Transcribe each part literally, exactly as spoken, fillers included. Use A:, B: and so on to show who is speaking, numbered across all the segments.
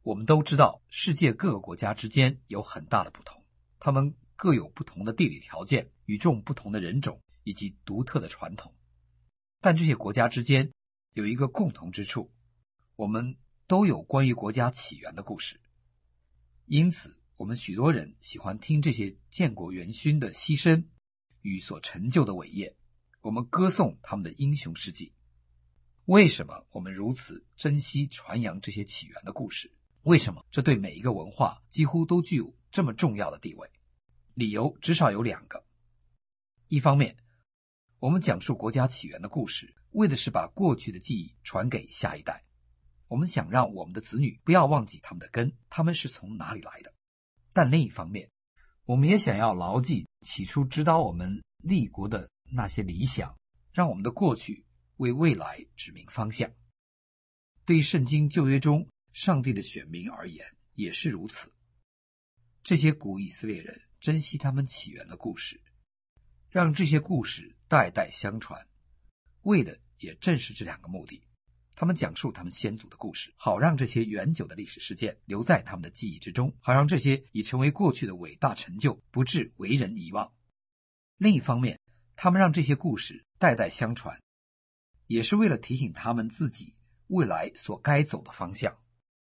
A: 我们都知道，世界各个国家之间有很大的不同，他们各有不同的地理条件、与众不同的人种以及独特的传统。但这些国家之间有一个共同之处，我们都有关于国家起源的故事。因此，我们许多人喜欢听这些建国元勋的牺牲与所成就的伟业，我们歌颂他们的英雄事迹。为什么我们如此珍惜传扬这些起源的故事？为什么这对每一个文化几乎都具有这么重要的地位？理由至少有两个。一方面，我们讲述国家起源的故事，为的是把过去的记忆传给下一代。我们想让我们的子女不要忘记他们的根，他们是从哪里来的。但另一方面，我们也想要牢记起初指导我们立国的那些理想，让我们的过去为未来指明方向。对于圣经旧约中上帝的选民而言也是如此。这些古以色列人珍惜他们起源的故事，让这些故事代代相传，为的也正是这两个目的。他们讲述他们先祖的故事，好让这些远久的历史事件留在他们的记忆之中，好让这些已成为过去的伟大成就不致为人遗忘。另一方面，他们让这些故事代代相传，也是为了提醒他们自己未来所该走的方向。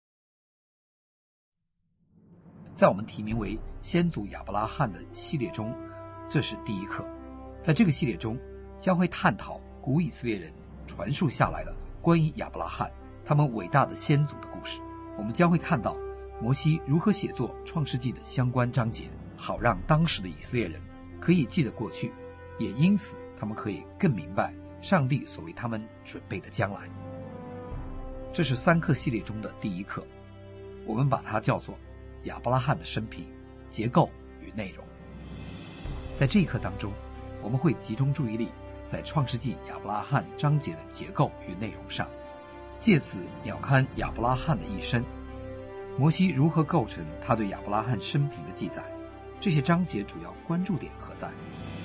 A: 在我们题名为先祖亚伯拉罕的系列中，这是第一课。在这个系列中，将会探讨古以色列人传述下来的关于亚伯拉罕他们伟大的先祖的故事。我们将会看到摩西如何写作创世纪的相关章节，好让当时的以色列人可以记得过去，也因此他们可以更明白上帝所为他们准备的将来。这是三课系列中的第一课，我们把它叫做亚伯拉罕的生平、结构与内容。在这一课当中，我们会集中注意力在创世纪亚伯拉罕章节的结构与内容上，借此鸟瞰亚伯拉罕的一生，摩西如何构成他对亚伯拉罕生平的记载，这些章节主要关注点何在？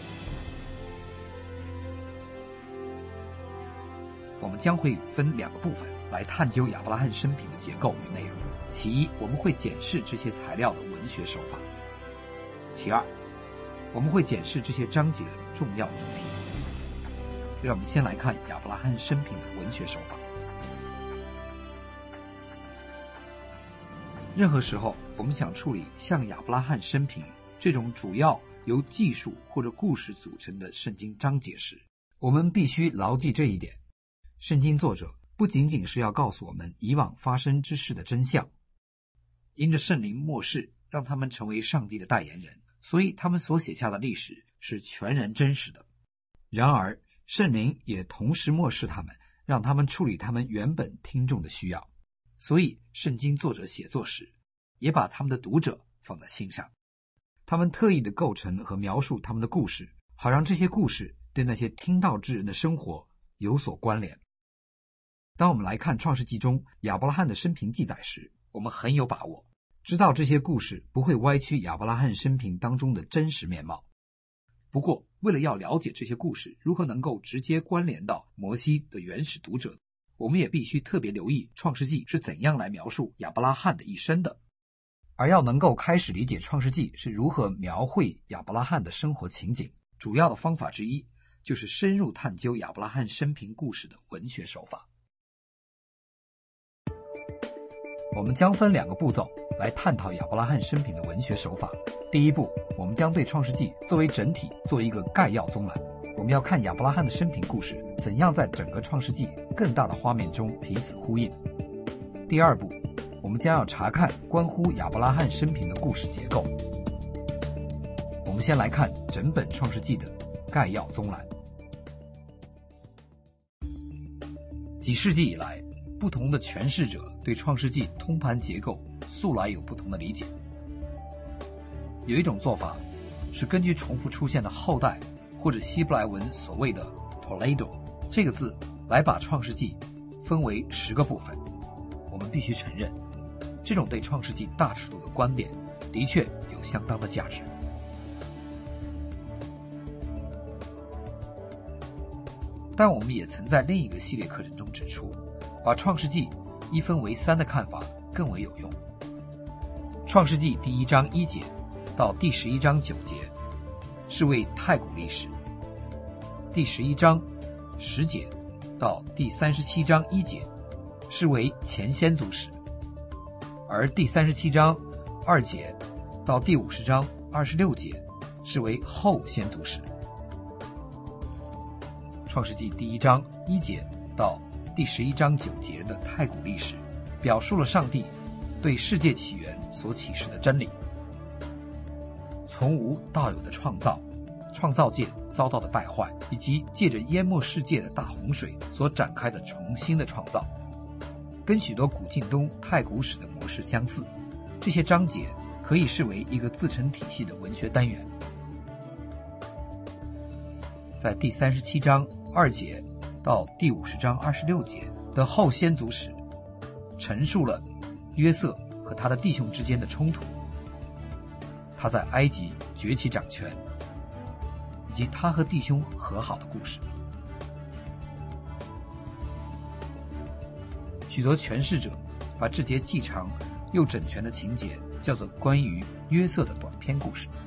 A: 我们将会分两个部分来探究亚伯拉罕生平的结构与内容。其一，我们会检视这些材料的文学手法；其二，我们会检视这些章节的重要主题。让我们先来看亚伯拉罕生平的文学手法。任何时候，我们想处理像亚伯拉罕生平这种主要由记述或者故事组成的圣经章节时，我们必须牢记这一点：圣经作者不仅仅是要告诉我们以往发生之事的真相，因着圣灵默示让他们成为上帝的代言人，所以他们所写下的历史是全然真实的。然而圣灵也同时默示他们，让他们处理他们原本听众的需要，所以圣经作者写作时也把他们的读者放在心上。他们特意的构成和描述他们的故事，好让这些故事对那些听到之人的生活有所关联。当我们来看创世纪中亚伯拉罕的生平记载时，我们很有把握知道这些故事不会歪曲亚伯拉罕生平当中的真实面貌。不过为了要了解这些故事如何能够直接关联到摩西的原始读者，我们也必须特别留意创世纪是怎样来描述亚伯拉罕的一生的。而要能够开始理解创世纪是如何描绘亚伯拉罕的生活情景，主要的方法之一就是深入探究亚伯拉罕生平故事的文学手法。我们将分两个步骤来探讨亚伯拉罕生平的文学手法。第一步，我们将对创世纪作为整体做一个概要综览，我们要看亚伯拉罕的生平故事怎样在整个创世纪更大的画面中彼此呼应。第二步，我们将要查看关乎亚伯拉罕生平的故事结构。我们先来看整本创世纪的概要综览。几世纪以来，不同的诠释者对创世纪通盘结构素来有不同的理解。有一种做法是根据重复出现的后代或者希伯来文所谓的 Toledo 这个字来把创世纪分为十个部分。我们必须承认，这种对创世纪大尺度的观点的确有相当的价值。但我们也曾在另一个系列课程中指出，把创世纪一分为三的看法更为有用。 创世纪第一章一节到第十一章九节是为太古历史，第十一章十节到第三十七章一节是为前先祖史，而第三十七章二节到第五十章二十六节是为后先祖史。创世纪第一章一节到第十一章九节的太古历史，表述了上帝对世界起源所启示的真理，从无到有的创造，创造界遭到的败坏，以及借着淹没世界的大洪水所展开的重新的创造，跟许多古近东太古史的模式相似。这些章节可以视为一个自成体系的文学单元。在第三十七章二节到第五十章二十六节的后先祖史，陈述了约瑟和他的弟兄之间的冲突，他在埃及崛起掌权，以及他和弟兄和好的故事。许多诠释者把这节既长又整全的情节叫做关于约瑟的短篇故事。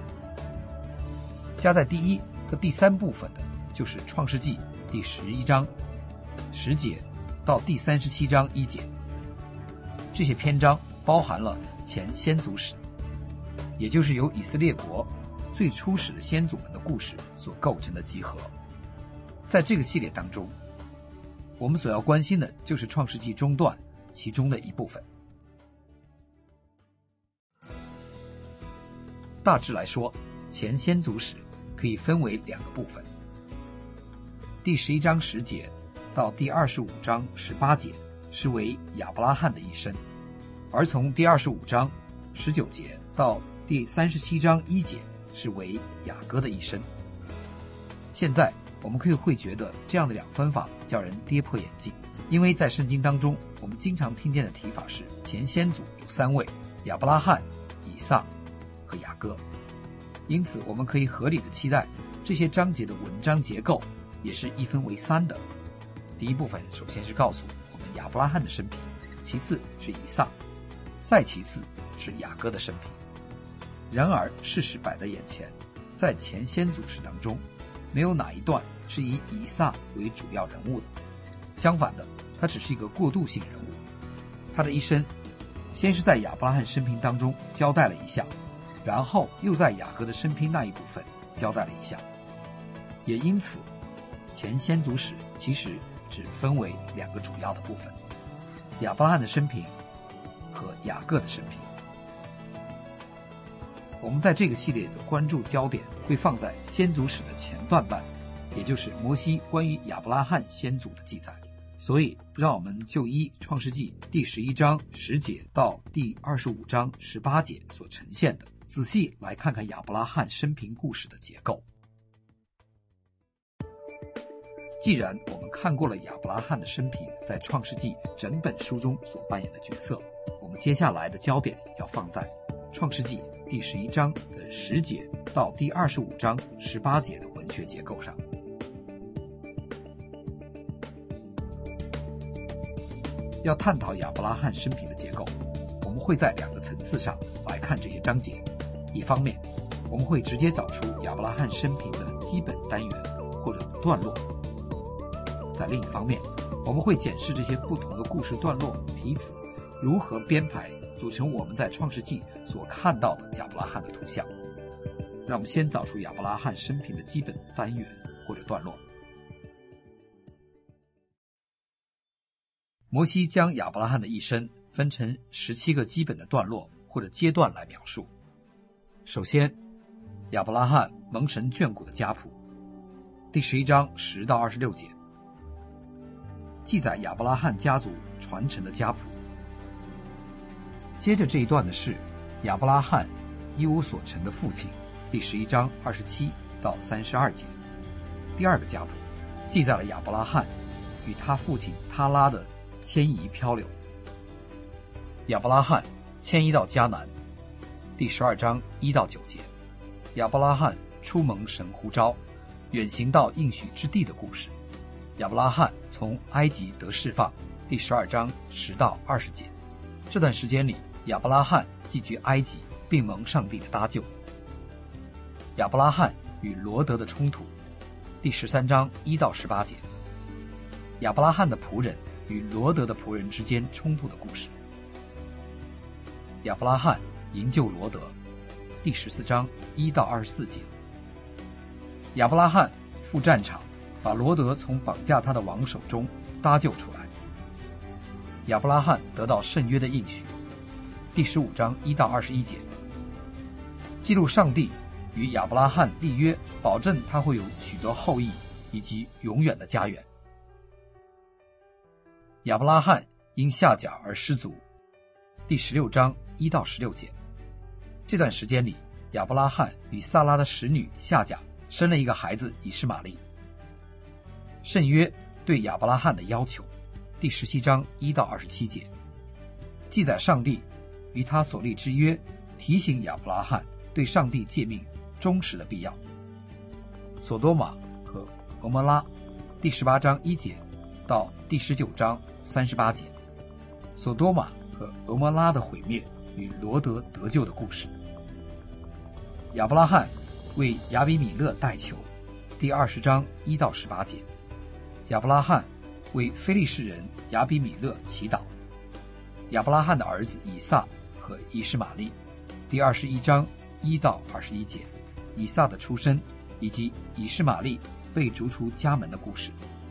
A: 加在第一和第三部分的就是创世纪第十一章十节到第三十七章一节，这些篇章包含了前先祖史，也就是由以色列国最初始的先祖们的故事所构成的集合。在这个系列当中，我们所要关心的就是创世纪中段其中的一部分。大致来说，前先祖史可以分为两个部分，第十一章十节到第二十五章十八节是为亚伯拉罕的一生，而从第二十五章十九节到第三十七章一节是为雅各的一生。现在我们可以会觉得这样的两分法叫人跌破眼镜，因为在圣经当中我们经常听见的提法是前先祖有三位，亚伯拉罕、以撒和雅各，因此我们可以合理的期待这些章节的文章结构也是一分为三的。第一部分首先是告诉我们亚伯拉罕的生平，其次是以撒，再其次是雅各的生平。然而事实摆在眼前，在前先祖史当中没有哪一段是以以撒为主要人物的，相反的，他只是一个过渡性人物。他的一生先是在亚伯拉罕生平当中交代了一下，然后又在雅各的生平那一部分交代了一下，也因此前先祖史其实只分为两个主要的部分，亚伯拉罕的生平和雅各的生平。我们在这个系列的关注焦点会放在先祖史的前段半，也就是摩西关于亚伯拉罕先祖的记载。所以让我们就依创世纪第十一章十节到第二十五章十八节所呈现的，仔细来看看亚伯拉罕生平故事的结构。既然我们看过了亚伯拉罕的生平在创世纪整本书中所扮演的角色，我们接下来的焦点要放在创世纪第十一章的十节到第二十五章十八节的文学结构上。要探讨亚伯拉罕生平的结构，我们会在两个层次上来看这些章节。一方面，我们会直接找出亚伯拉罕生平的基本单元或者段落；在另一方面，我们会检视这些不同的故事段落彼此如何编排组成我们在创世纪所看到的亚伯拉罕的图像。让我们先找出亚伯拉罕生平的基本单元或者段落。摩西将亚伯拉罕的一生分成十七个基本的段落或者阶段来描述。首先，亚伯拉罕蒙神眷顾的家谱，第十一章十到二十六节，记载亚伯拉罕家族传承的家谱。接着这一段的是亚伯拉罕一无所成的父亲，第十一章二十七到三十二节。第二个家谱记载了亚伯拉罕与他父亲他拉的迁移漂流。亚伯拉罕迁移到迦南，第十二章一到九节。亚伯拉罕出蒙神呼召，远行到应许之地的故事。亚伯拉罕从埃及得释放，第十二章十到二十节。这段时间里， 亚伯拉罕寄居埃及，并蒙上帝的搭救。亚伯拉罕与罗德的冲突，第十三章一到十八节。亚伯拉罕的仆人与罗德的仆人之间冲突的故事。亚伯拉罕营救罗德，第十四章一到二十四节。亚伯拉罕赴战场，把罗德从绑架他的王手中搭救出来。亚伯拉罕得到圣约的应许，第十五章一到二十一节，记录上帝与亚伯拉罕立约，保证他会有许多后裔以及永远的家园。亚伯拉罕因下甲而失足，第十六章一到十六节。这段时间里，亚伯拉罕与撒拉的使女夏甲生了一个孩子以实玛利。圣约对亚伯拉罕的要求，第十七章一到二十七节，记载上帝与他所立之约，提醒亚伯拉罕对上帝诫命忠实的必要。索多玛和俄摩拉，第十八章一节到第十九章三十八节，索多玛和俄摩拉的毁灭与罗德得救的故事。亚伯拉罕为亚比米勒代求，第二十章一到十八节。亚伯拉罕为非利士人亚比米勒祈祷。亚伯拉罕的儿子以撒和以实玛利，第二十一章一到二十一节。以撒的出生以及以实玛利被逐出家门的故事。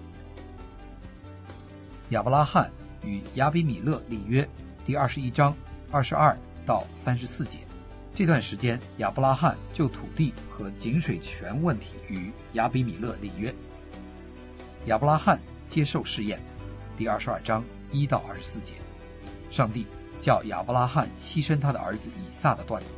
A: 亚伯拉罕与亚比米勒立约，第二十一章二十二到三十四节。这段时间，亚伯拉罕就土地和井水权问题与亚比米勒立约。亚伯拉罕接受试验，第二十二章一到二十四节。上帝叫亚伯拉罕牺牲他的儿子以撒的段子。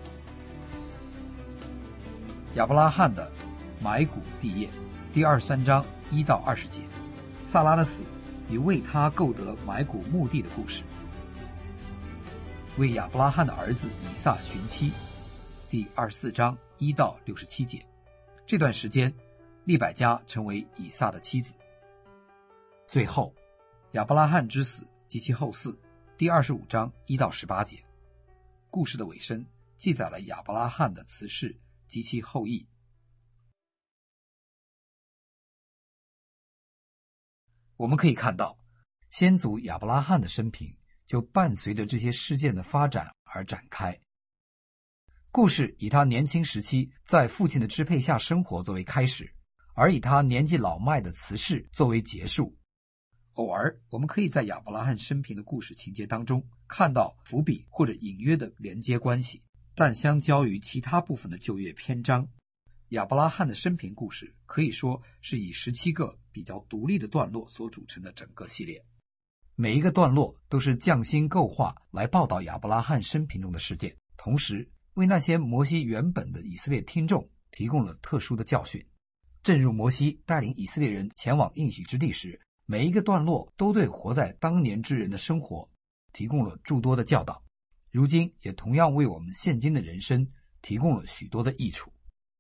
A: 亚伯拉罕的买谷地业，第二十三章一到二十节。撒拉的死与为他购得买谷墓地的故事。为亚伯拉罕的儿子以撒寻妻，第二十四章一到六十七节。这段时间，利百加成为以撒的妻子。最后，亚伯拉罕之死及其后嗣，第二十五章一到十八节。故事的尾声记载了亚伯拉罕的辞世及其后裔。我们可以看到，先祖亚伯拉罕的生平就伴随着这些事件的发展而展开。故事以他年轻时期在父亲的支配下生活作为开始，而以他年纪老迈的辞世作为结束。偶尔我们可以在亚伯拉罕生平的故事情节当中看到伏笔或者隐约的连接关系，但相较于其他部分的旧约篇章，亚伯拉罕的生平故事可以说是以十七个比较独立的段落所组成的整个系列。每一个段落都是匠心构画来报道亚伯拉罕生平中的事件，同时为那些摩西原本的以色列听众提供了特殊的教训。正如摩西带领以色列人前往应许之地时，每一个段落都对活在当年之人的生活提供了诸多的教导，如今也同样为我们现今的人生提供了许多的益处。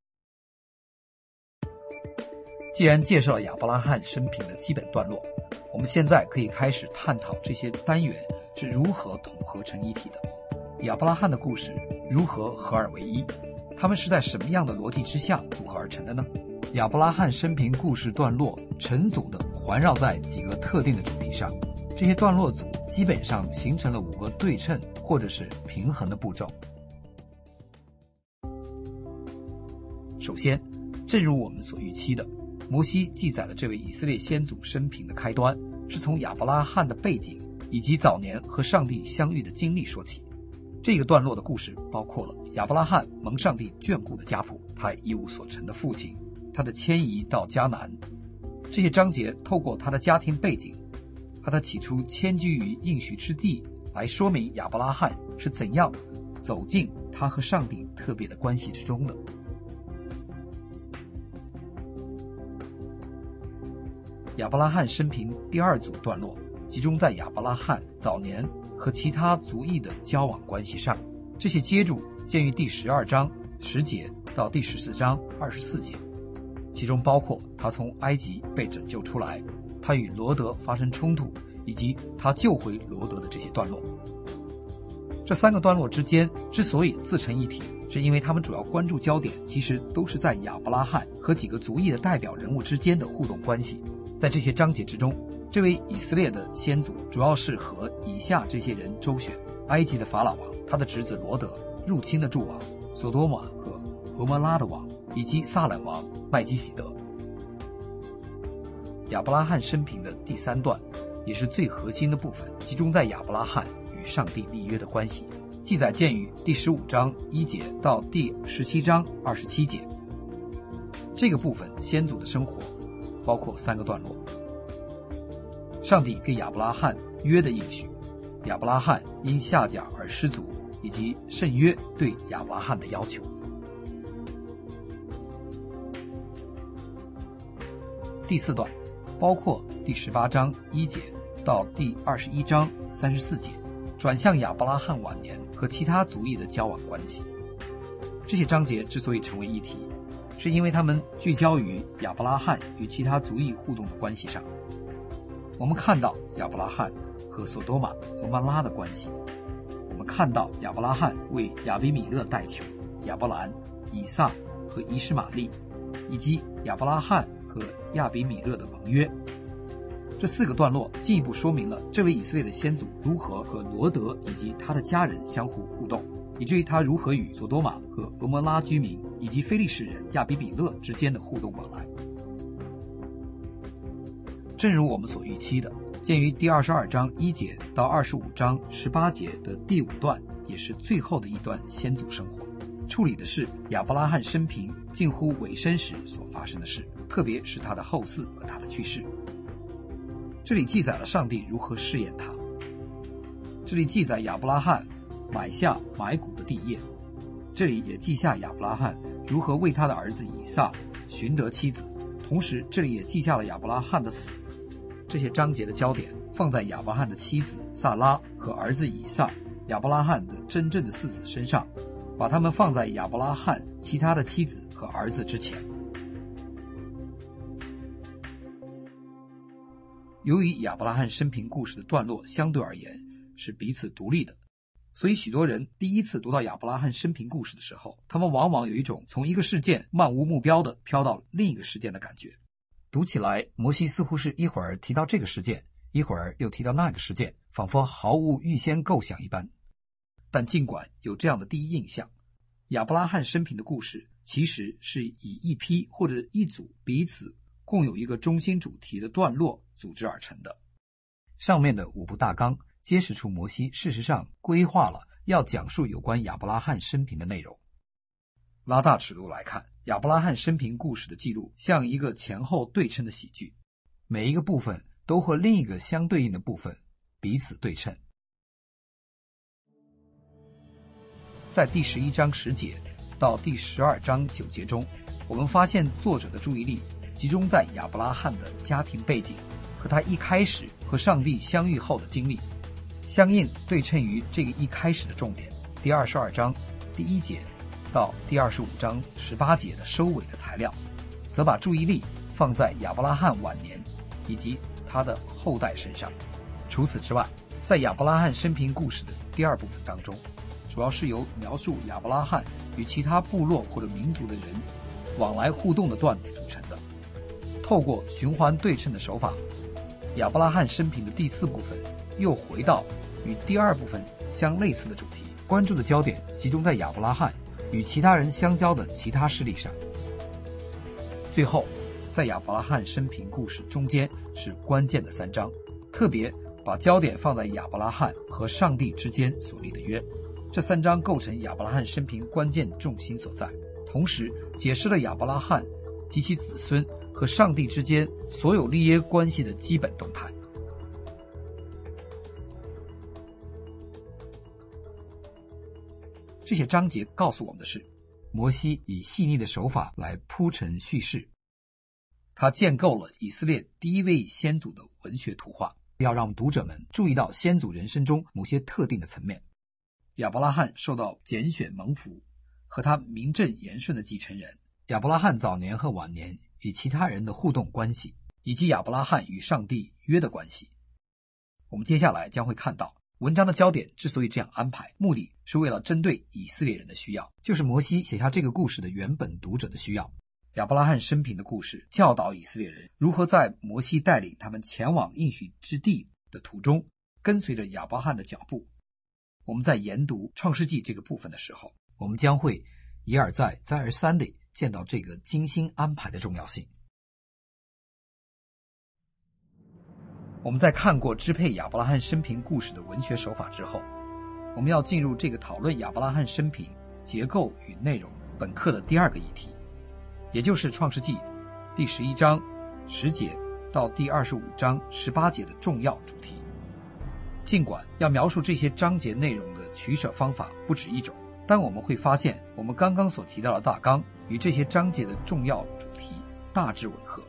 A: 既然介绍了亚伯拉罕生平的基本段落，我们现在可以开始探讨这些单元是如何统合成一体的。亚伯拉罕的故事如何合二为一？他们是在什么样的逻辑之下组合而成的呢？亚伯拉罕生平故事段落成组的环绕在几个特定的主题上，这些段落组基本上形成了五个对称或者是平衡的步骤。首先，正如我们所预期的，摩西记载了这位以色列先祖生平的开端，是从亚伯拉罕的背景以及早年和上帝相遇的经历说起。这个段落的故事包括了亚伯拉罕蒙上帝眷顾的家谱，他一无所成的父亲，他的迁移到迦南。这些章节透过他的家庭背景和他起初迁居于应许之地来说明亚伯拉罕是怎样走进他和上帝特别的关系之中的。亚伯拉罕生平第二组段落集中在亚伯拉罕早年和其他族裔的交往关系上，这些接住见于第十二章十节到第十四章二十四节，其中包括他从埃及被拯救出来，他与罗德发生冲突，以及他救回罗德的这些段落。 这三个段落之间之所以自成一体，是因为他们主要关注焦点其实都是在亚伯拉罕和几个族裔的代表人物之间的互动关系。在这些章节之中，这位以色列的先祖主要是和以下这些人周旋：埃及的法老王，他的侄子罗德，入侵的诸王，索多玛和俄摩拉的王，以及撒冷王麦基洗德。亚伯拉罕生平的第三段也是最核心的部分，集中在亚伯拉罕与上帝立约的关系，记载见于第十五章一节到第十七章二十七节。这个部分先祖的生活包括三个段落：上帝给亚伯拉罕约的应许，亚伯拉罕因下甲而失足，以及圣约对亚伯拉罕的要求。第四段包括第十八章一节到第二十一章三十四节，转向亚伯拉罕晚年和其他族裔的交往关系。这些章节之所以成为一体，是因为他们聚焦于亚伯拉罕与其他族裔互动的关系上。我们看到亚伯拉罕和索多玛、俄摩拉的关系，我们看到亚伯拉罕为亚比米勒代求、亚伯兰、以撒和以实玛利，以及亚伯拉罕和亚比米勒的盟约。这四个段落进一步说明了这位以色列的先祖如何和罗德以及他的家人相互互动，以至于他如何与索多玛和俄摩拉居民以及非利士人亚比米勒之间的互动往来。正如我们所预期的，鉴于第二十二章一节到二十五章十八节的第五段也是最后的一段先祖生活，处理的是亚伯拉罕生平近乎尾声时所发生的事，特别是他的后嗣和他的去世。这里记载了上帝如何试验他，这里记载亚伯拉罕买下买谷的地业，这里也记下亚伯拉罕如何为他的儿子以撒寻得妻子，同时这里也记下了亚伯拉罕的死。这些章节的焦点放在亚伯拉罕的妻子萨拉和儿子以撒，亚伯拉罕的真正的四子身上，把他们放在亚伯拉罕其他的妻子和儿子之前。由于亚伯拉罕生平故事的段落相对而言是彼此独立的，所以许多人第一次读到亚伯拉罕生平故事的时候，他们往往有一种从一个事件漫无目标的飘到另一个事件的感觉。读起来，摩西似乎是一会儿提到这个事件，一会儿又提到那个事件，仿佛毫无预先构想一般。但尽管有这样的第一印象，亚伯拉罕生平的故事其实是以一批或者一组彼此共有一个中心主题的段落组织而成的。上面的五部大纲揭示出摩西事实上规划了要讲述有关亚伯拉罕生平的内容。拉大尺度来看，亚伯拉罕生平故事的记录像一个前后对称的喜剧，每一个部分都和另一个相对应的部分彼此对称。在第十一章十节到第十二章九节中，我们发现作者的注意力集中在亚伯拉罕的家庭背景和他一开始和上帝相遇后的经历，相应对称于这个一开始的重点，第二十二章第一节到第二十五章十八节的收尾的材料，则把注意力放在亚伯拉罕晚年以及他的后代身上。除此之外，在亚伯拉罕生平故事的第二部分当中，主要是由描述亚伯拉罕与其他部落或者民族的人往来互动的段子组成的。透过循环对称的手法，亚伯拉罕生平的第四部分又回到与第二部分相类似的主题，关注的焦点集中在亚伯拉罕与其他人相交的其他事例上。最后，在亚伯拉罕生平故事中间是关键的三章，特别把焦点放在亚伯拉罕和上帝之间所立的约。这三章构成亚伯拉罕生平关键重心所在，同时解释了亚伯拉罕及其子孙和上帝之间所有立约关系的基本动态。这些章节告诉我们的是，摩西以细腻的手法来铺陈叙事，他建构了以色列第一位先祖的文学图画，要让读者们注意到先祖人生中某些特定的层面。亚伯拉罕受到拣选蒙福和他名正言顺的继承人，亚伯拉罕早年和晚年与其他人的互动关系，以及亚伯拉罕与上帝约的关系。我们接下来将会看到文章的焦点之所以这样安排，目的是为了针对以色列人的需要，就是摩西写下这个故事的原本读者的需要。亚伯拉罕生平的故事教导以色列人如何在摩西带领他们前往应许之地的途中，跟随着亚伯拉罕的脚步。我们在研读创世纪这个部分的时候，我们将会一而再再而三地见到这个精心安排的重要性。我们在看过支配亚伯拉罕生平故事的文学手法之后，我们要进入这个讨论亚伯拉罕生平结构与内容本课的第二个议题，也就是创世纪第十一章十节到第二十五章十八节的重要主题。尽管要描述这些章节内容的取舍方法不止一种，但我们会发现我们刚刚所提到的大纲与这些章节的重要主题大致吻合。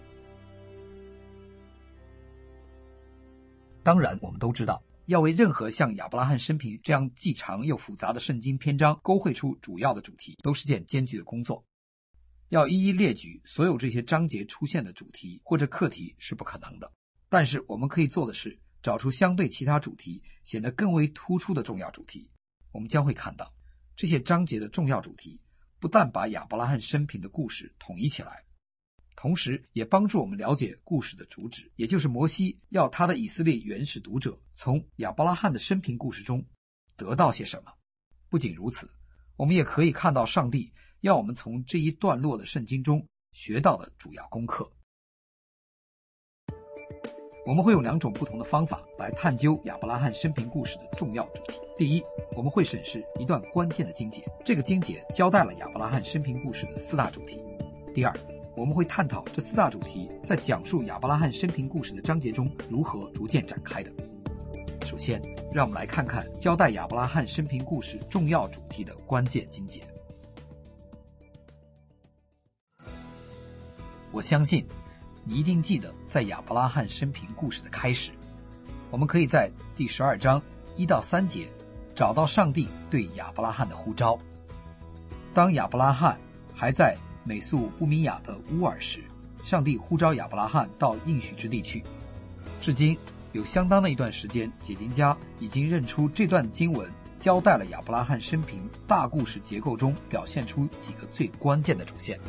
A: 当然我们都知道，要为任何像亚伯拉罕生平这样既长又复杂的圣经篇章勾绘出主要的主题，都是件艰巨的工作。要一一列举所有这些章节出现的主题或者课题是不可能的，但是我们可以做的是找出相对其他主题显得更为突出的重要主题。我们将会看到这些章节的重要主题不但把亚伯拉罕生平的故事统一起来，同时也帮助我们了解故事的主旨，也就是摩西要他的以色列原始读者从亚伯拉罕的生平故事中得到些什么。不仅如此，我们也可以看到上帝要我们从这一段落的圣经中学到的主要功课。我们会用两种不同的方法来探究亚伯拉罕生平故事的重要主题。第一，我们会审视一段关键的经节，这个经节交代了亚伯拉罕生平故事的四大主题。第二，我们会探讨这四大主题在讲述亚伯拉罕生平故事的章节中如何逐渐展开的。首先，让我们来看看交代亚伯拉罕生平故事重要主题的关键经节。我相信你一定记得，在亚伯拉罕生平故事的开始，我们可以在第十二章一到三节找到上帝对亚伯拉罕的呼召。当亚伯拉罕还在美素不米亚的乌尔时，上帝呼召亚伯拉罕到应许之地去。至今有相当的一段时间，解经家已经认出这段经文交代了亚伯拉罕生平大故事结构中表现出几个最关键的主线。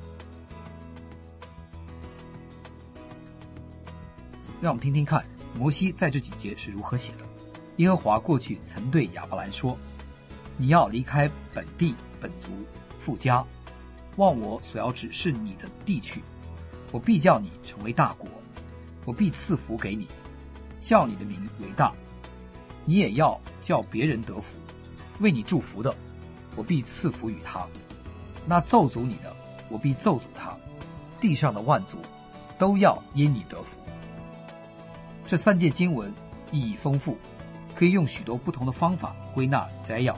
A: 让我们听听看摩西在这几节是如何写的。耶和华过去曾对亚伯兰说，你要离开本地本族父家，往我所要指示你的地去，我必叫你成为大国，我必赐福给你，叫你的名为大，你也要叫别人得福。为你祝福的，我必赐福于他；那咒诅你的，我必咒诅他。地上的万族都要因你得福。这三节经文意义丰富，可以用许多不同的方法归纳摘要。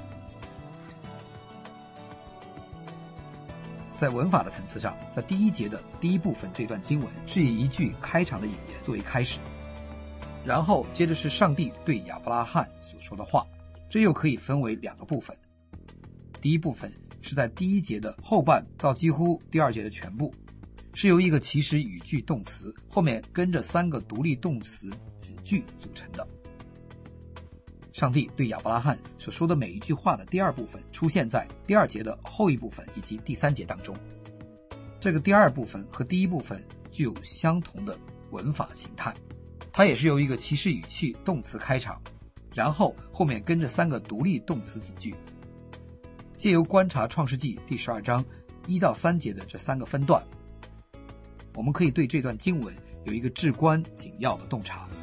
A: 在文法的层次上，在第一节的第一部分这段经文是以一句开场的引言作为开始，然后接着是上帝对亚伯拉罕所说的话，这又可以分为两个部分。第一部分是在第一节的后半到几乎第二节的全部，是由一个祈使语句动词后面跟着三个独立动词子句组成的。上帝对亚伯拉罕所说的每一句话的第二部分出现在第二节的后一部分以及第三节当中。这个第二部分和第一部分具有相同的文法形态，它也是由一个祈使语气动词开场，然后后面跟着三个独立动词子句。借由观察创世纪第十二章一到三节的这三个分段，我们可以对这段经文有一个至关紧要的洞察。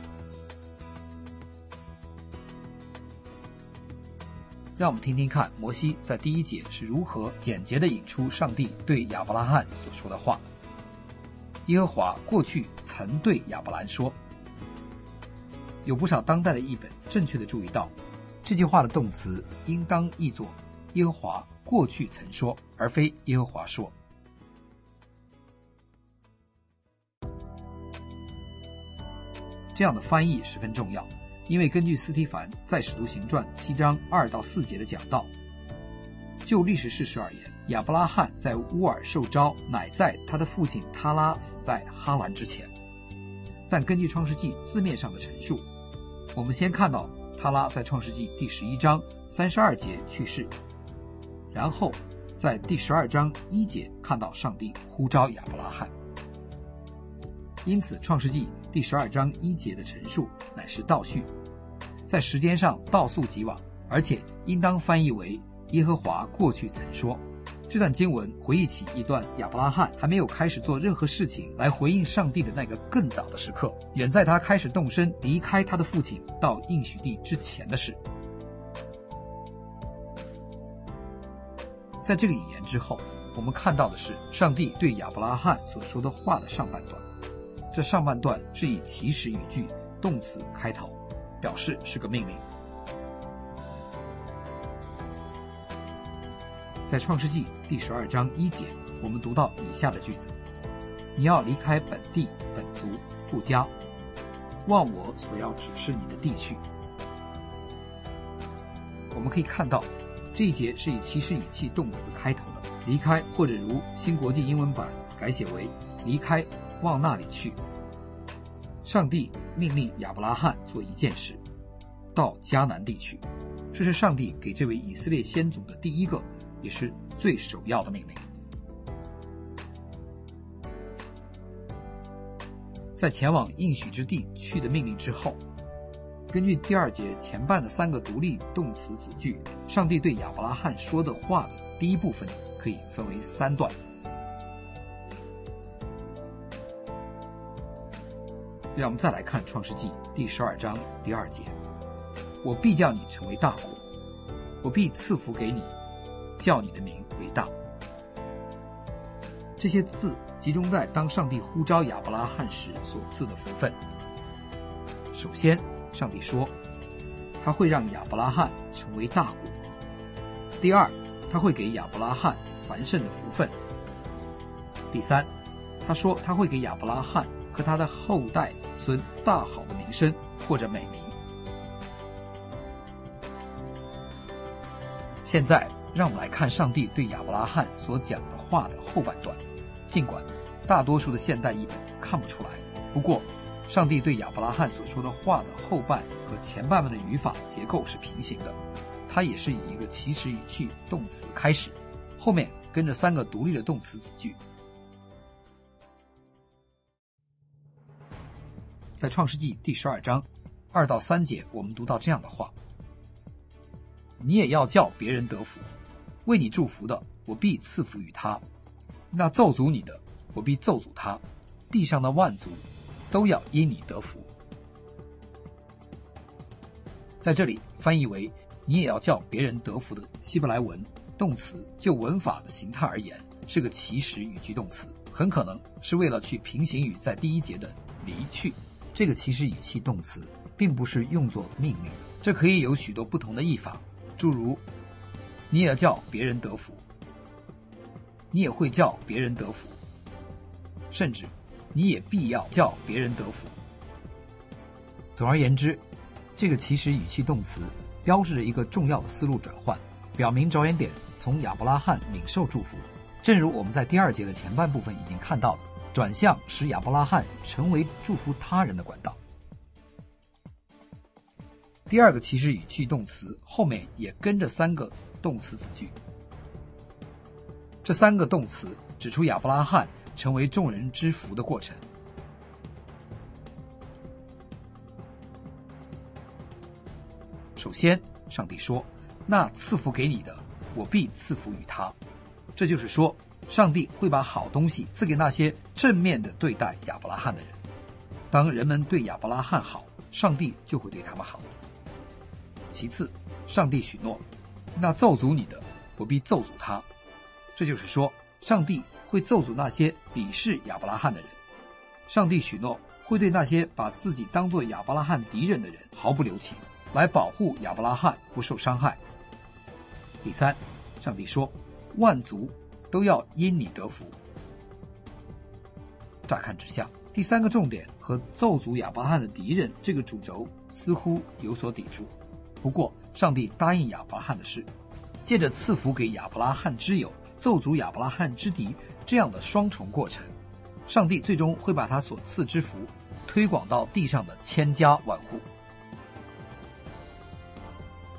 A: 让我们听听看摩西在第一节是如何简洁地引出上帝对亚伯拉罕所说的话。耶和华过去曾对亚伯兰说，有不少当代的译本正确地注意到，这句话的动词应当译作耶和华过去曾说，而非耶和华说。这样的翻译十分重要，因为根据斯提凡在使徒行传七章二到四节的讲道，就历史事实而言，亚伯拉罕在乌尔受召，乃在他的父亲他拉死在哈兰之前。但根据创世纪字面上的陈述，我们先看到塔拉在创世纪第十一章三十二节去世，然后在第十二章一节看到上帝呼召亚伯拉罕。因此创世纪第十二章一节的陈述乃是倒叙，在时间上倒溯即往，而且应当翻译为耶和华过去曾说。这段经文回忆起一段亚伯拉罕还没有开始做任何事情来回应上帝的那个更早的时刻，远在他开始动身离开他的父亲到应许地之前的事。在这个引言之后，我们看到的是上帝对亚伯拉罕所说的话的上半段。这上半段是以祈使语句动词开头，表示是个命令。在创世纪第十二章一节，我们读到以下的句子：你要离开本地本族父家，往我所要指示你的地去。我们可以看到这一节是以祈使语气动词开头的，离开或者如新国际英文版改写为离开往那里去。上帝命令亚伯拉罕做一件事，到迦南地去。这是上帝给这位以色列先祖的第一个也是最首要的命令。在前往应许之地去的命令之后，根据第二节前半的三个独立动词子句，上帝对亚伯拉罕说的话的第一部分可以分为三段。让我们再来看创世纪第十二章第二节：我必叫你成为大国，我必赐福给你，叫你的名为大。这些字集中在当上帝呼召亚伯拉罕时所赐的福分。首先，上帝说他会让亚伯拉罕成为大国。第二，他会给亚伯拉罕繁盛的福分。第三，他说他会给亚伯拉罕和他的后代子孙大好的名声或者美名。现在让我们来看上帝对亚伯拉罕所讲的话的后半段。尽管大多数的现代译本看不出来，不过上帝对亚伯拉罕所说的话的后半和前半段的语法结构是平行的，它也是以一个祈使语气动词开始，后面跟着三个独立的动词子句。在创世纪第十二章二到三节，我们读到这样的话：你也要叫别人得福，为你祝福的，我必赐福于他；那咒诅你的，我必咒诅他。地上的万族都要因你得福。在这里翻译为你也要叫别人得福的希伯来文动词，就文法的形态而言，是个祈使语句动词，很可能是为了去平行于在第一节的离去。这个祈使语气动词并不是用作命令，这可以有许多不同的译法，诸如你也叫别人得福，你也会叫别人得福，甚至你也必要叫别人得福。总而言之，这个祈使语气动词标志着一个重要的思路转换，表明着眼点从亚伯拉罕领受祝福，正如我们在第二节的前半部分已经看到了，转向使亚伯拉罕成为祝福他人的管道。第二个祈使语气动词后面也跟着三个动词子句，这三个动词指出亚伯拉罕成为众人之福的过程。首先，上帝说：那赐福给你的，我必赐福于他。这就是说，上帝会把好东西赐给那些正面的对待亚伯拉罕的人。当人们对亚伯拉罕好，上帝就会对他们好。其次，上帝许诺：那咒诅你的，我必咒诅他。这就是说，上帝会咒诅那些鄙视亚伯拉罕的人。上帝许诺会对那些把自己当作亚伯拉罕敌人的人毫不留情，来保护亚伯拉罕不受伤害。第三，上帝说：万族都要因你得福。乍看之下，第三个重点和咒诅亚伯拉罕的敌人这个主轴似乎有所抵触。不过上帝答应亚伯拉罕的事，借着赐福给亚伯拉罕之友，咒诅亚伯拉罕之敌这样的双重过程，上帝最终会把他所赐之福推广到地上的千家万户。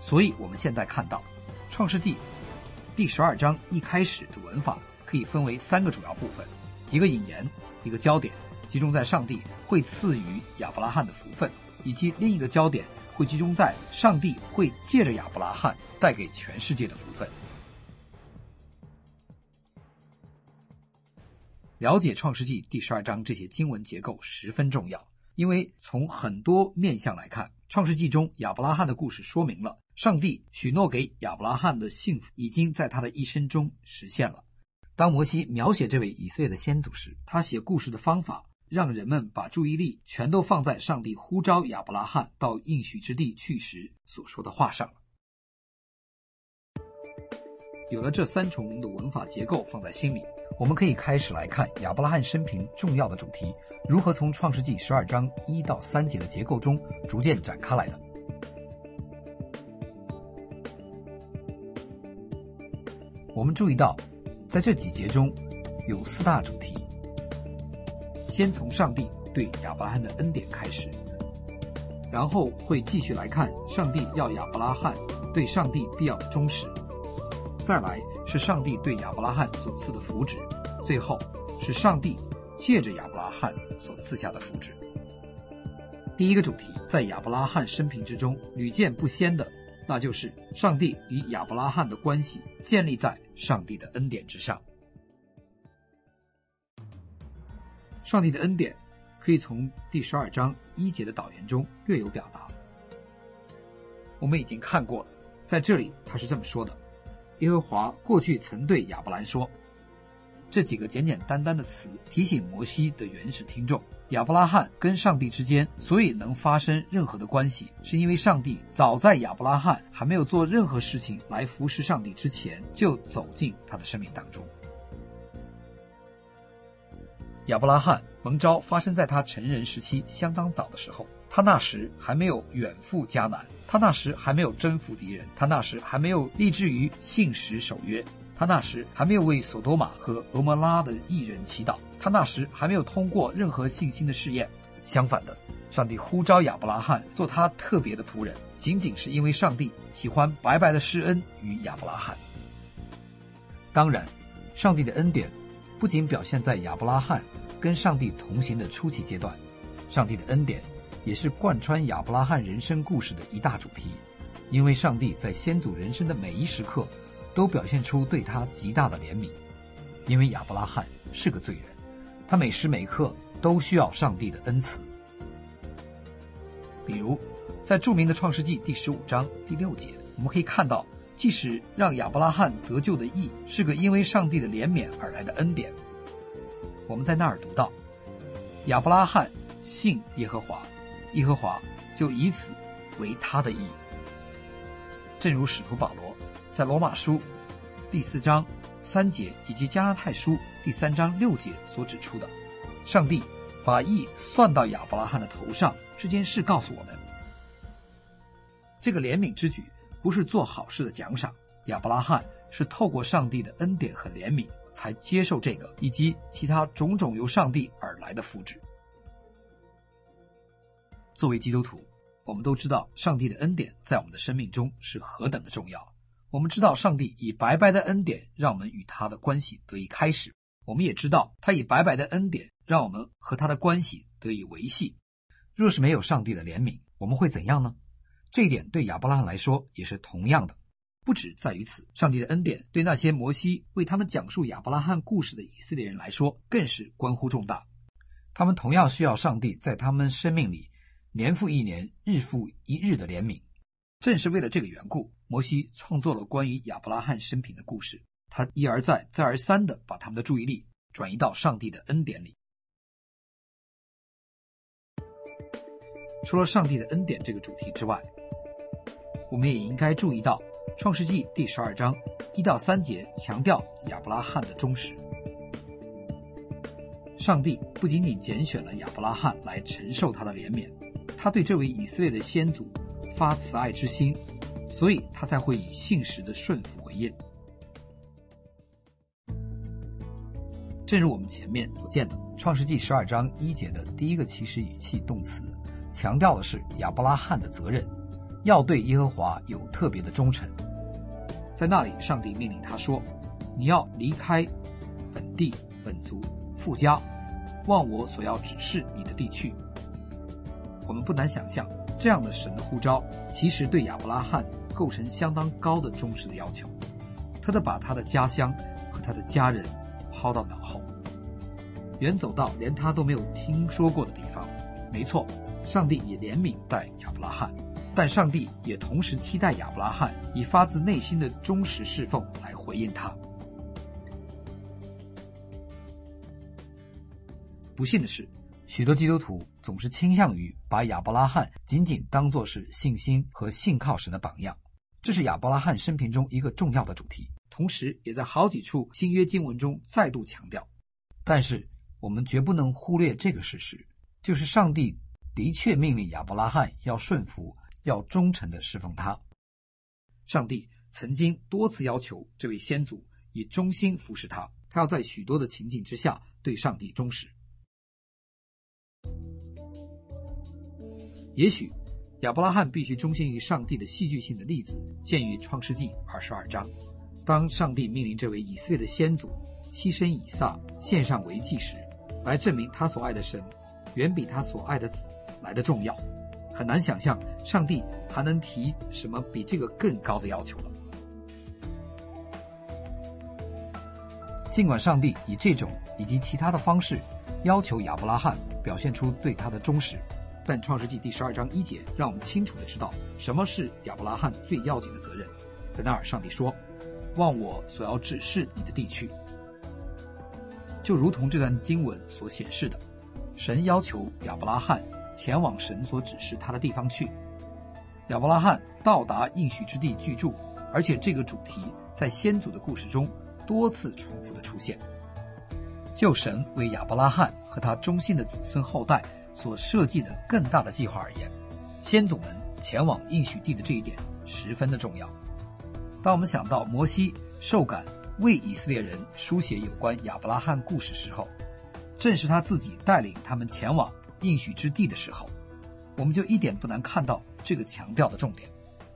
A: 所以我们现在看到创世纪第十二章一开始的文法可以分为三个主要部分，一个引言，一个焦点集中在上帝会赐予亚伯拉罕的福分，以及另一个焦点会集中在上帝会借着亚伯拉罕带给全世界的福分。了解创世纪第十二章这些经文结构十分重要，因为从很多面向来看，创世纪中亚伯拉罕的故事说明了上帝许诺给亚伯拉罕的幸福已经在他的一生中实现了。当摩西描写这位以色列的先祖时，他写故事的方法让人们把注意力全都放在上帝呼召亚伯拉罕到应许之地去时所说的话上了。有了这三重的文法结构放在心里，我们可以开始来看亚伯拉罕生平重要的主题如何从创世纪十二章一到三节的结构中逐渐展开来的。我们注意到在这几节中有四大主题，先从上帝对亚伯拉罕的恩典开始，然后会继续来看上帝要亚伯拉罕对上帝必要的忠实，再来是上帝对亚伯拉罕所赐的福祉，最后是上帝借着亚伯拉罕所赐下的福祉。第一个主题在亚伯拉罕生平之中屡见不鲜的，那就是上帝与亚伯拉罕的关系建立在上帝的恩典之上。上帝的恩典可以从第十二章一节的导言中略有表达。我们已经看过了，在这里他是这么说的：耶和华过去曾对亚伯兰说。这几个简简单单的词提醒摩西的原始听众，亚伯拉罕跟上帝之间所以能发生任何的关系，是因为上帝早在亚伯拉罕还没有做任何事情来服侍上帝之前，就走进他的生命当中。亚伯拉罕蒙召发生在他成人时期相当早的时候，他那时还没有远赴迦南，他那时还没有征服敌人，他那时还没有立志于信实守约，他那时还没有为索多玛和俄摩拉的义人祈祷，他那时还没有通过任何信心的试验。相反的，上帝呼召亚伯拉罕做他特别的仆人，仅仅是因为上帝喜欢白白的施恩于亚伯拉罕。当然，上帝的恩典不仅表现在亚伯拉罕跟上帝同行的初期阶段，上帝的恩典也是贯穿亚伯拉罕人生故事的一大主题，因为上帝在先祖人生的每一时刻都表现出对他极大的怜悯。因为亚伯拉罕是个罪人，他每时每刻都需要上帝的恩慈。比如在著名的创世纪第十五章第六节，我们可以看到，即使让亚伯拉罕得救的义是个因为上帝的怜悯而来的恩典。我们在那儿读到，亚伯拉罕信耶和华，耶和华就以此为他的义。正如使徒保罗在罗马书第四章三节以及加拉太书第三章六节所指出的，上帝把义算到亚伯拉罕的头上这件事告诉我们，这个怜悯之举不是做好事的奖赏，亚伯拉罕是透过上帝的恩典和怜悯才接受这个以及其他种种由上帝而来的福祉。作为基督徒，我们都知道上帝的恩典在我们的生命中是何等的重要。我们知道上帝以白白的恩典让我们与他的关系得以开始，我们也知道他以白白的恩典让我们和他的关系得以维系。若是没有上帝的怜悯，我们会怎样呢？这一点对亚伯拉罕来说也是同样的。不止在于此，上帝的恩典对那些摩西为他们讲述亚伯拉罕故事的以色列人来说更是关乎重大。他们同样需要上帝在他们生命里年复一年日复一日的怜悯。正是为了这个缘故，摩西创作了关于亚伯拉罕生平的故事，他一而再再而三地把他们的注意力转移到上帝的恩典里。除了上帝的恩典这个主题之外，我们也应该注意到创世纪第十二章一到三节强调亚伯拉罕的忠实。上帝不仅仅拣选了亚伯拉罕来承受他的怜悯，他对这位以色列的先祖发慈爱之心，所以他才会以信实的顺服回应。正如我们前面所见的，创世纪十二章一节的第一个祈使语气动词强调的是亚伯拉罕的责任， 要对耶和华有特别的忠诚。在那里，上帝命令他说，你要离开本地、本族、父家，往我所要指示你的地去。我们不难想象，这样的神的呼召其实对亚伯拉罕构成相当高的忠实的要求。他得把他的家乡和他的家人抛到脑后，远走到连他都没有听说过的地方。没错，上帝也怜悯待亚伯拉罕，但上帝也同时期待亚伯拉罕以发自内心的忠实侍奉来回应他。不幸的是，许多基督徒总是倾向于把亚伯拉罕仅仅当作是信心和信靠神的榜样，这是亚伯拉罕生平中一个重要的主题，同时也在好几处新约经文中再度强调。但是我们绝不能忽略这个事实，就是上帝的确命令亚伯拉罕要顺服，要忠诚地侍奉他。上帝曾经多次要求这位先祖以忠心服侍他，他要在许多的情境之下对上帝忠实。也许亚伯拉罕必须忠心于上帝的戏剧性的例子见于创世纪二十二章，当上帝命令这位以色列的先祖牺牲以撒献上为祭时，来证明他所爱的神远比他所爱的子来的重要。很难想象上帝还能提什么比这个更高的要求了。尽管上帝以这种以及其他的方式要求亚伯拉罕表现出对他的忠实，但创世纪第十二章一节让我们清楚地知道什么是亚伯拉罕最要紧的责任。在那儿，上帝说，往我所要指示你的地去。就如同这段经文所显示的，神要求亚伯拉罕前往神所指示他的地方去。亚伯拉罕到达应许之地居住，而且这个主题在先祖的故事中多次重复的出现。就神为亚伯拉罕和他忠心的子孙后代所设计的更大的计划而言，先祖们前往应许地的这一点十分的重要。当我们想到摩西受感为以色列人书写有关亚伯拉罕故事时候，正是他自己带领他们前往应许之地的时候，我们就一点不难看到这个强调的重点。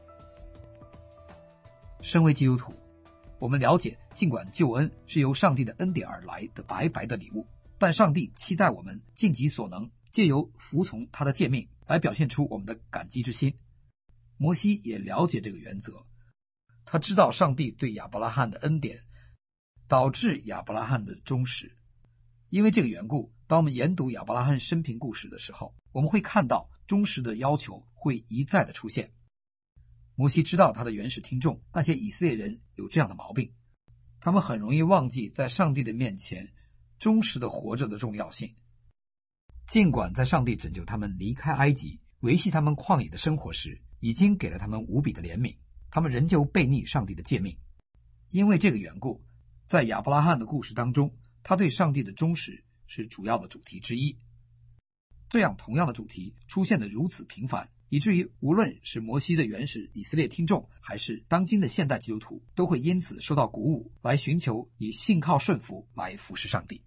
A: 身为基督徒，我们了解，尽管救恩是由上帝的恩典而来的白白的礼物，但上帝期待我们尽己所能，借由服从他的诫命来表现出我们的感激之心。摩西也了解这个原则，他知道上帝对亚伯拉罕的恩典导致亚伯拉罕的忠实。因为这个缘故，当我们研读亚伯拉罕生平故事的时候，我们会看到忠实的要求会一再的出现。摩西知道他的原始听众那些以色列人有这样的毛病，他们很容易忘记在上帝的面前忠实的活着的重要性。尽管在上帝拯救他们离开埃及，维系他们旷野的生活时已经给了他们无比的怜悯，他们仍旧背逆上帝的诫命。因为这个缘故，在亚伯拉罕的故事当中，他对上帝的忠实是主要的主题之一。这样同样的主题出现得如此频繁，以至于无论是摩西的原始以色列听众，还是当今的现代基督徒，都会因此受到鼓舞，来寻求以信靠顺服来服侍上帝。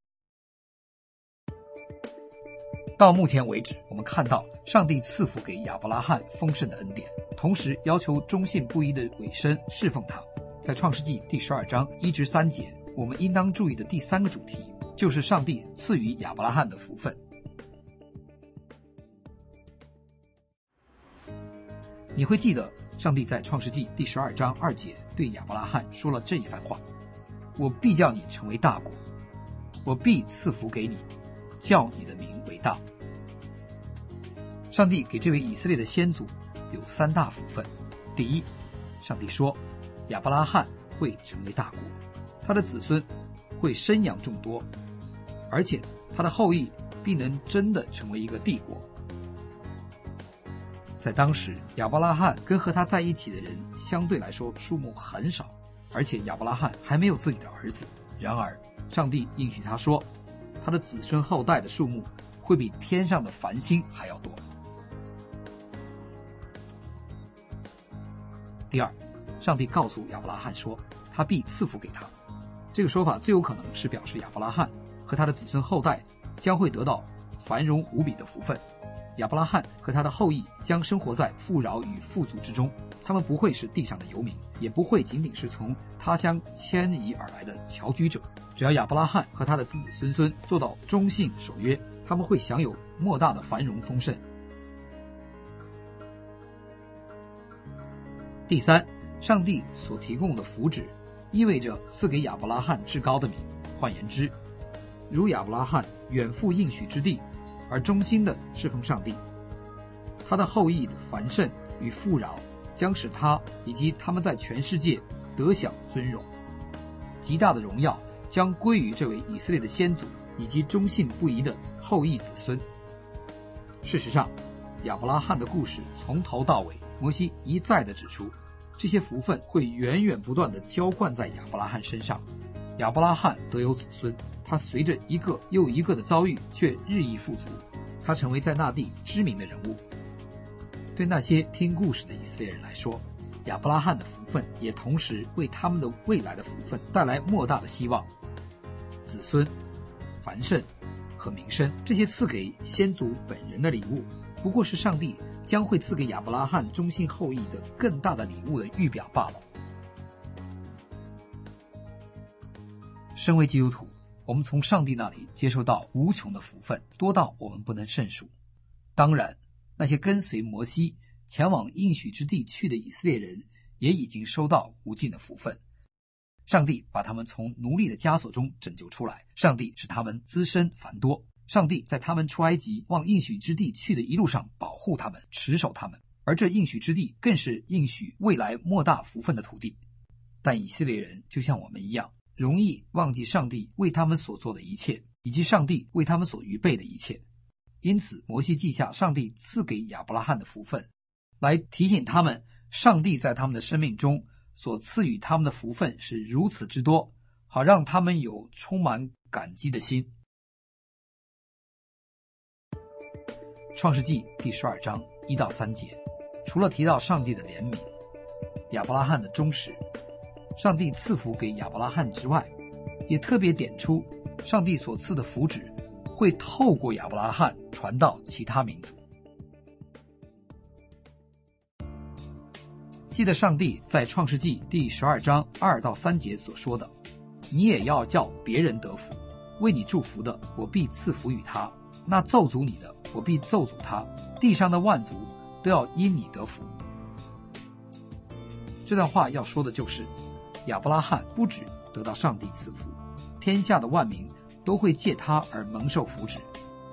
A: 到目前为止，我们看到上帝赐福给亚伯拉罕丰盛的恩典，同时要求忠信不一的委身侍奉他。在创世纪第十二章一至三节，我们应当注意的第三个主题，就是上帝赐予亚伯拉罕的福分。你会记得上帝在创世纪第十二章二节对亚伯拉罕说了这一番话，我必叫你成为大国，我必赐福给你，叫你的名为大。上帝给这位以色列的先祖有三大福分。第一，上帝说亚伯拉罕会成为大国，他的子孙会生养众多，而且他的后裔必能真的成为一个帝国。在当时，亚伯拉罕跟和他在一起的人相对来说数目很少，而且亚伯拉罕还没有自己的儿子。然而上帝应许他说，他的子孙后代的数目会比天上的繁星还要多。第二，上帝告诉亚伯拉罕说，他必赐福给他。这个说法最有可能是表示亚伯拉罕和他的子孙后代将会得到繁荣无比的福分。 亚伯拉罕和他的后裔将生活在富饶与富足之中，他们不会是地上的游民，也不会仅仅是从他乡迁移而来的侨居者。只要亚伯拉罕和他的子子孙孙做到忠信守约，他们会享有莫大的繁荣丰盛。第三，上帝所提供的福祉意味着赐给亚伯拉罕至高的名。换言之，如亚伯拉罕远赴应许之地，而忠心地侍奉上帝，他的后裔的繁盛与富饶将使他以及他们在全世界得享尊荣。极大的荣耀将归于这位以色列的先祖以及忠信不移的后裔子孙。事实上，亚伯拉罕的故事从头到尾，摩西一再地指出，这些福分会源源不断地浇灌在亚伯拉罕身上。亚伯拉罕得有子孙，他随着一个又一个的遭遇却日益富足，他成为在那地知名的人物。对那些听故事的以色列人来说，亚伯拉罕的福分也同时为他们的未来的福分带来莫大的希望。子孙、繁盛和名声，这些赐给先祖本人的礼物，不过是上帝将会赐给亚伯拉罕忠信后裔的更大的礼物的预表罢了。身为基督徒，我们从上帝那里接受到无穷的福分，多到我们不能胜数。当然，那些跟随摩西前往应许之地去的以色列人也已经收到无尽的福分。上帝把他们从奴隶的枷锁中拯救出来，上帝使他们滋生繁多，上帝在他们出埃及往应许之地去的一路上保护他们，持守他们，而这应许之地更是应许未来莫大福分的土地。但以色列人就像我们一样，容易忘记上帝为他们所做的一切，以及上帝为他们所预备的一切。因此，摩西记下上帝赐给亚伯拉罕的福分，来提醒他们，上帝在他们的生命中所赐予他们的福分是如此之多，好让他们有充满感激的心。创世纪第十二章一到三节，除了提到上帝的怜悯、亚伯拉罕的忠实，上帝赐福给亚伯拉罕之外，也特别点出上帝所赐的福祉会透过亚伯拉罕传到其他民族。记得上帝在创世纪第十二章二到三节所说的，你也要叫别人得福，为你祝福的，我必赐福与他，那咒诅你的，我必咒诅他，地上的万族都要因你得福。这段话要说的就是，亚伯拉罕不只得到上帝赐福，天下的万民都会借他而蒙受福祉。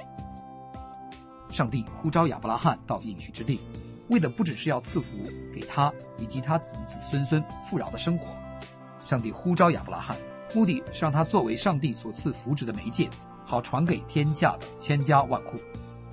A: 上帝呼召亚伯拉罕到应许之地，为的不只是要赐福给他以及他子子孙孙富饶的生活。上帝呼召亚伯拉罕，目的是让他作为上帝所赐福祉的媒介，好传给天下的千家万户。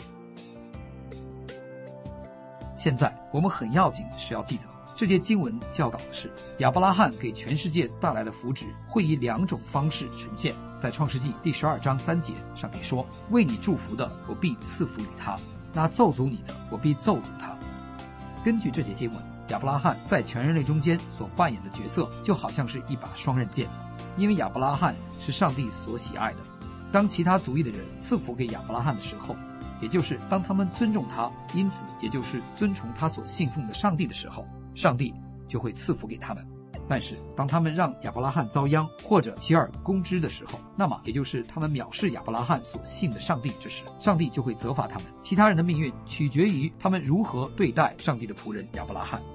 A: 现在我们很要紧是要记得，这节经文教导的是，亚伯拉罕给全世界带来的福祉会以两种方式呈现。在创世纪第十二章三节，上帝说，为你祝福的，我必赐福与他，那咒诅你的，我必咒诅他。根据这节经文，亚伯拉罕在全人类中间所扮演的角色就好像是一把双刃剑，因为亚伯拉罕是上帝所喜爱的。当其他族裔的人赐福给亚伯拉罕的时候，也就是当他们尊重他，因此也就是遵从他所信奉的上帝的时候，上帝就会赐福给他们。但是当他们让亚伯拉罕遭殃或者起而攻之的时候，那么也就是他们藐视亚伯拉罕所信的上帝之时，上帝就会责罚他们。其他人的命运取决于他们如何对待上帝的仆人亚伯拉罕。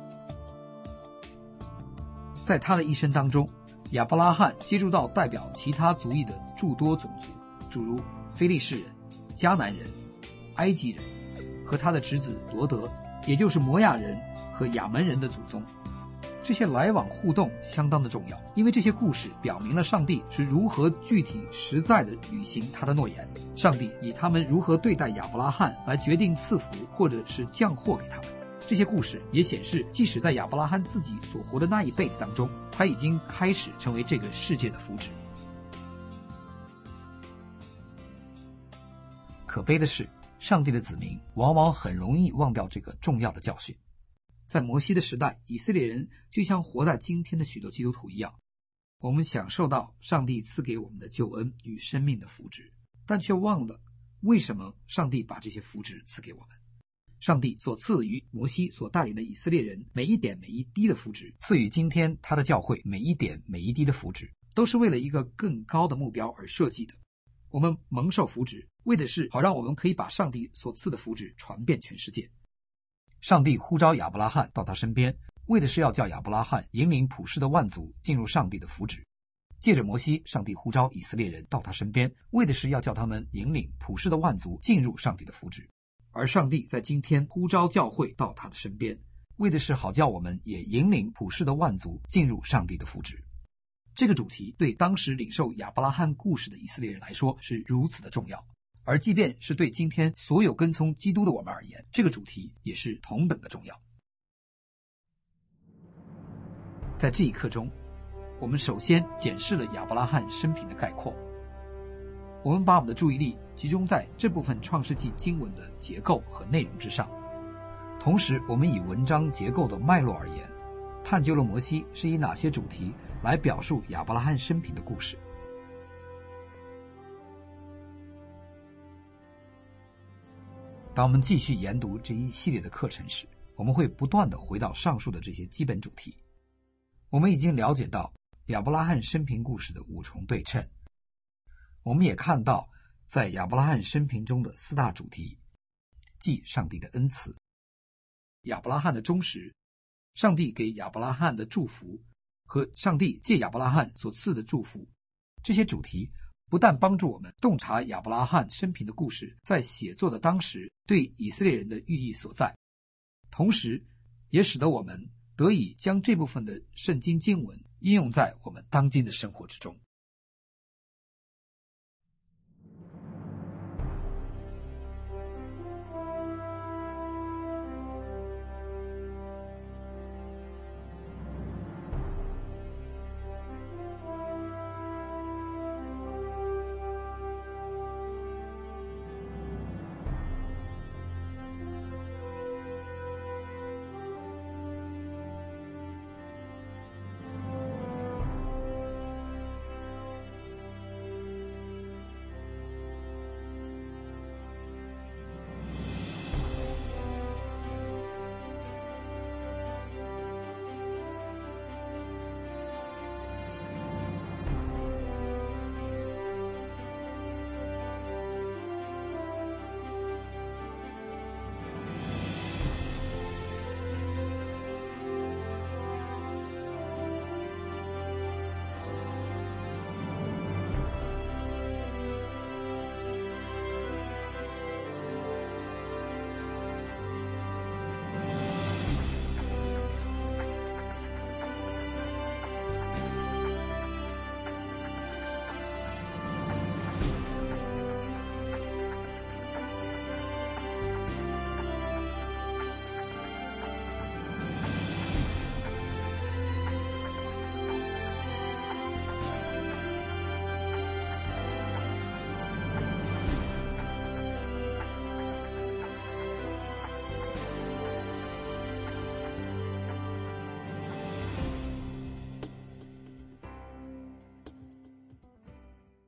A: 在他的一生当中，亚伯拉罕接触到代表其他族裔的诸多种族，诸如非利士人、迦南人、埃及人和他的侄子罗德，也就是摩亚人和亚门人的祖宗。这些来往互动相当的重要，因为这些故事表明了上帝是如何具体实在的履行他的诺言。上帝以他们如何对待亚伯拉罕来决定赐福或者是降祸给他们。这些故事也显示，即使在亚伯拉罕自己所活的那一辈子当中，他已经开始成为这个世界的福祉。可悲的是，上帝的子民往往很容易忘掉这个重要的教训。在摩西的时代，以色列人就像活在今天的许多基督徒一样，我们享受到上帝赐给我们的救恩与生命的福祉，但却忘了为什么上帝把这些福祉赐给我们。上帝所赐予摩西所带领的以色列人每一点每一滴的福祉，赐予今天他的教会每一点每一滴的福祉，都是为了一个更高的目标而设计的。我们蒙受福祉，为的是好让我们可以把上帝所赐的福祉传遍全世界。上帝呼召亚伯拉罕到他身边，为的是要叫亚伯拉罕引领普世的万族进入上帝的福祉。借着摩西，上帝呼召以色列人到他身边，为的是要叫他们引领普世的万族进入上帝的福祉。而上帝在今天呼召教会到他的身边，为的是好叫我们也引领普世的万族进入上帝的福祉。这个主题对当时领受亚伯拉罕故事的以色列人来说是如此的重要，而即便是对今天所有跟从基督的我们而言，这个主题也是同等的重要。在这一课中，我们首先检视了亚伯拉罕生平的概括，我们把我们的注意力集中在这部分创世纪经文的结构和内容之上，同时我们以文章结构的脉络而言，探究了摩西是以哪些主题来表述亚伯拉罕生平的故事。当我们继续研读这一系列的课程时，我们会不断地回到上述的这些基本主题。我们已经了解到亚伯拉罕生平故事的五重对称，我们也看到在亚伯拉罕生平中的四大主题，即上帝的恩慈、亚伯拉罕的忠实、上帝给亚伯拉罕的祝福和上帝借亚伯拉罕所赐的祝福。这些主题不但帮助我们洞察亚伯拉罕生平的故事在写作的当时对以色列人的寓意所在，同时也使得我们得以将这部分的圣经经文应用在我们当今的生活之中。